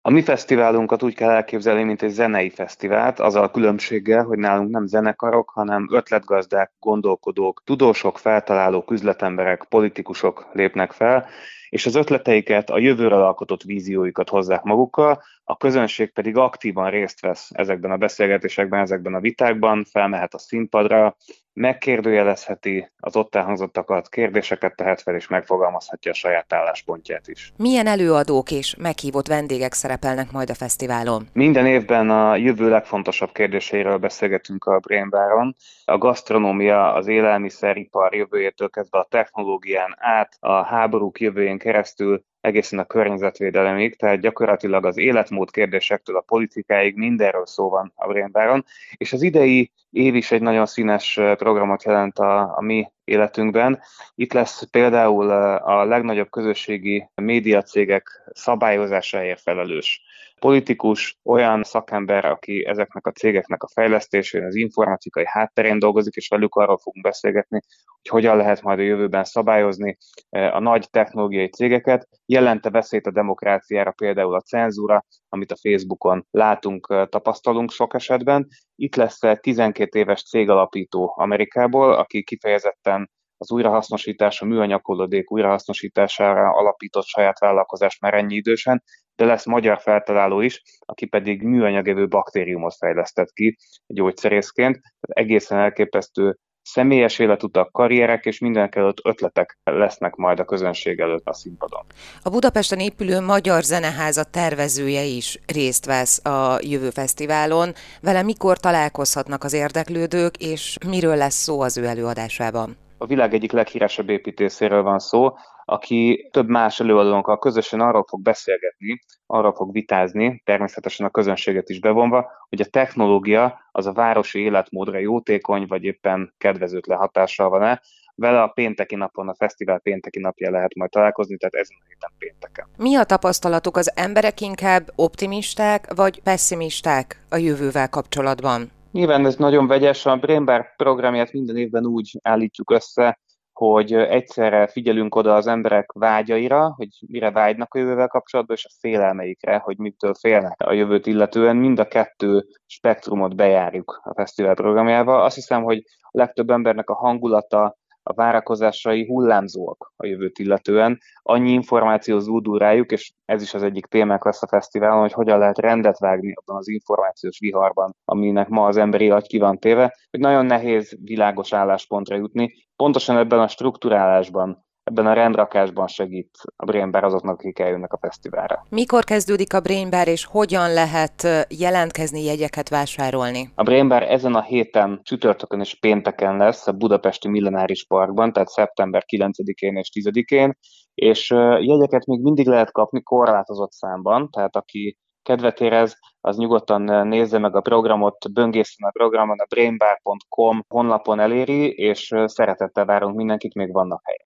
A mi fesztiválunkat úgy kell elképzelni, mint egy zenei fesztivált, azzal a különbséggel, hogy nálunk nem zenekarok, hanem ötletgazdák, gondolkodók, tudósok, feltalálók, üzletemberek, politikusok lépnek fel, és az ötleteiket, a jövőről alkotott vízióikat hozzák magukkal, a közönség pedig aktívan részt vesz ezekben a beszélgetésekben, ezekben a vitákban, felmehet a színpadra, megkérdőjelezheti az ott elhangzottakat, kérdéseket tehet fel, és megfogalmazhatja a saját álláspontját is. Milyen előadók és meghívott vendégek szerepelnek majd a fesztiválon? Minden évben a jövő legfontosabb kérdéseiről beszélgetünk a Brain Baron. A gasztronómia, az élelmiszeripar jövőjétől kezdve a technológián át, a háborúk jövőjén keresztül egészen a környezetvédelemig, tehát gyakorlatilag az életmód kérdésektől a politikáig mindenről szó van a Brain Baron, és az idei év is egy nagyon színes programot jelent a mi életünkben. Itt lesz például a legnagyobb közösségi médiacégek szabályozásáért felelős politikus, olyan szakember, aki ezeknek a cégeknek a fejlesztésén, az informatikai hátterén dolgozik, és velük arról fogunk beszélgetni, hogy hogyan lehet majd a jövőben szabályozni a nagy technológiai cégeket. Jelente veszélyt a demokráciára például a cenzúra, amit a Facebookon látunk, tapasztalunk sok esetben. Itt lesz egy 12 éves cégalapító Amerikából, aki kifejezetten az újrahasznosítás, a műanyag hulladék újrahasznosítására alapított saját vállalkozást már ennyi idősen, de lesz magyar feltaláló is, aki pedig műanyagevő baktériumot fejlesztett ki gyógyszerészként. Egészen elképesztő személyes életutak, karrierek és mindenekelőtt ötletek lesznek majd a közönség előtt a színpadon. A Budapesten épülő Magyar Zeneháza tervezője is részt vesz a jövő fesztiválon. Vele mikor találkozhatnak az érdeklődők, és miről lesz szó az ő előadásában? A világ egyik leghíresebb építészéről van szó, aki több más előadónkkal közösen arról fog beszélgetni, arról fog vitázni, természetesen a közönséget is bevonva, hogy a technológia az a városi életmódra jótékony, vagy éppen kedvezőtlen hatással van-e. Vele a pénteki napon, a fesztivál pénteki napján lehet majd találkozni, tehát ezen a héten pénteken. Mi a tapasztalatuk, az emberek inkább optimisták vagy pessimisták a jövővel kapcsolatban? Nyilván ez nagyon vegyes, a Brain Bar programját minden évben úgy állítjuk össze, hogy egyszerre figyelünk oda az emberek vágyaira, hogy mire vágynak a jövővel kapcsolatban, és a félelmeikre, hogy mitől félnek a jövőt illetően. Mind a kettő spektrumot bejárjuk a fesztivál programjával. Azt hiszem, hogy a legtöbb embernek a hangulata, a várakozásai hullámzóak a jövőt illetően. Annyi információ zúdul rájuk, és ez is az egyik témák lesz a fesztiválon, hogy hogyan lehet rendet vágni abban az információs viharban, aminek ma az emberi agy ki van téve, hogy nagyon nehéz világos álláspontra jutni. Pontosan ebben a strukturálásban, ebben a rendrakásban segít a Brain Bar azoknak, akik eljönnek a fesztiválra. Mikor kezdődik a Brain Bar, és hogyan lehet jelentkezni, jegyeket vásárolni? A Brain Bar ezen a héten csütörtökön és pénteken lesz a budapesti Millenáris Parkban, tehát szeptember 9-én és 10-én, és jegyeket még mindig lehet kapni korlátozott számban, tehát aki kedvet érez, az nyugodtan nézze meg a programot, böngészen a programon, a brainbar.com honlapon eléri, és szeretettel várunk mindenkit, még vannak helyek.